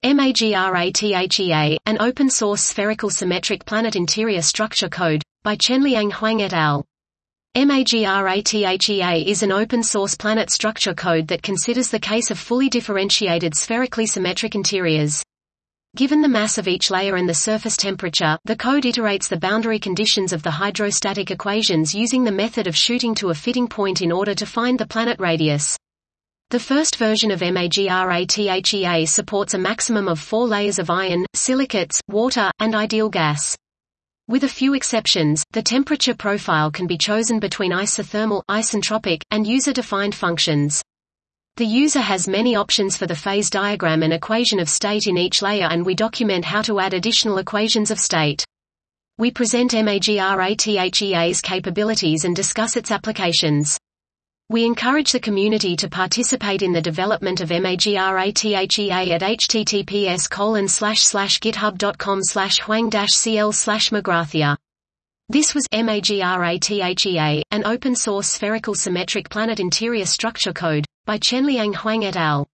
MAGRATHEA, an open-source spherical symmetric planet interior structure code, by Chenliang Huang et al. MAGRATHEA is an open-source planet structure code that considers the case of fully differentiated spherically symmetric interiors. Given the mass of each layer and the surface temperature, the code iterates the boundary conditions of the hydrostatic equations using the method of shooting to a fitting point in order to find the planet radius. The first version of MAGRATHEA supports a maximum of 4 layers of iron, silicates, water, and ideal gas. With a few exceptions, the temperature profile can be chosen between isothermal, isentropic, and user-defined functions. The user has many options for the phase diagram and equation of state in each layer, and we document how to add additional equations of state. We present MAGRATHEA's capabilities and discuss its applications. We encourage the community to participate in the development of MAGRATHEA at https://github.com/huang-cl/magrathea. This was MAGRATHEA, an open-source spherical symmetric planet interior structure code, by Chenliang Huang et al.